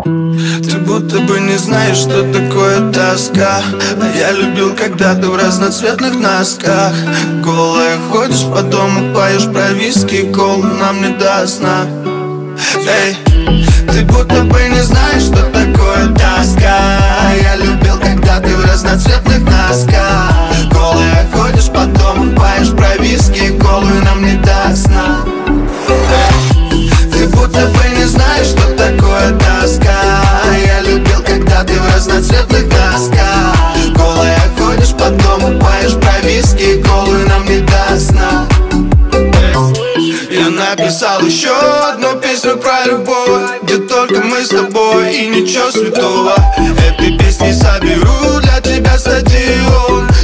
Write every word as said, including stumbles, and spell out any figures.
Ты будто бы не знаешь, что такое тоска. А я любил, когда ты в разноцветных носках. Голая ходишь по дому, поешь про виски, колу, нам не до сна. Эй, ты будто бы не знаешь, что такое тоска. А я любил, когда ты в разноцветных носках. Голая ходишь по дому, поешь про виски, колу, нам не до сна. Ты будто бы не знаешь, что такое тоска. Я любил, когда ты в разноцветных носках. Голая ходишь по дому, поешь про виски, колу, и нам не до сна. Я написал еще одну песню про любовь, где только мы с тобой и ничего святого. Этой песни соберу для тебя стадион.